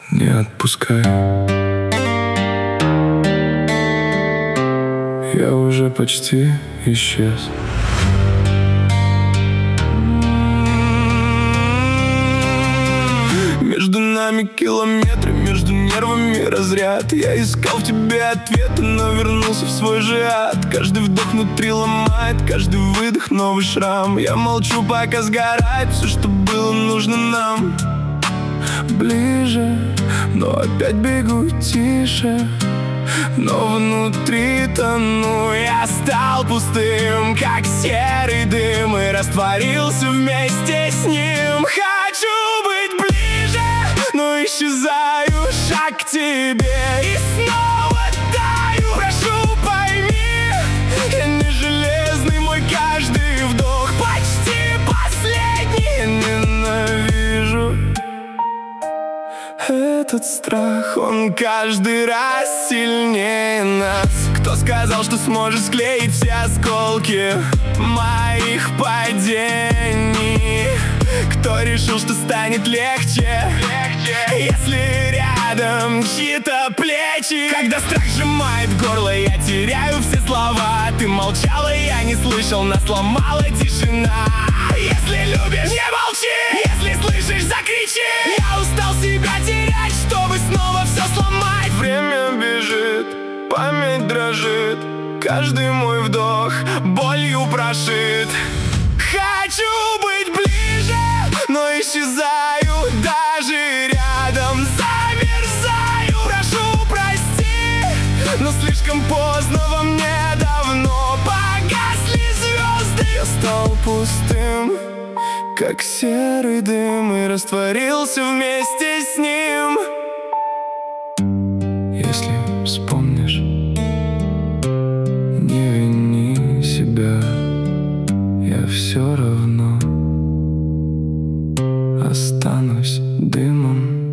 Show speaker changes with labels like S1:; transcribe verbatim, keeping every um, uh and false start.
S1: не отпускай. Я уже почти исчез. Между нами километры, между нервами разряд. Я искал в тебе ответы, но вернулся в свой же ад. Каждый вдох внутри ломает, каждый выдох новый шрам. Я молчу, пока сгорает все, что было нужно нам. Ближе, но опять бегу тише, но внутри тону. Я стал пустым, как серый дым, и растворился вместе с ним. Хочу быть ближе, но исчезаю, шаг к тебе и снова таю. Прошу, пойми, я не железный, мой каждый вдох почти последний. Я ненавижу этот страх, он каждый раз сильнее нас. Кто сказал, что сможешь склеить все осколки моих падений? Кто решил, что станет легче, легче, если рядом чьи-то плечи? Когда страх сжимает горло, я теряю все слова. Ты молчала, я не слышал, нас сломала тишина. Если любишь, не молчи, если слышишь, закричи. Я устал себя терять, чтобы снова все сломать. Время бежит, память дрожит, каждый мой вдох болью прошит. Хочу быть ближе, но исчезаю, даже рядом замерзаю. Прошу, прости, но слишком поздно, во мне давно погасли звезды. Я стал пустым, как серый дым, и растворился вместе с ним. Если вспомнишь, не вини себя, я все равно останусь дымом.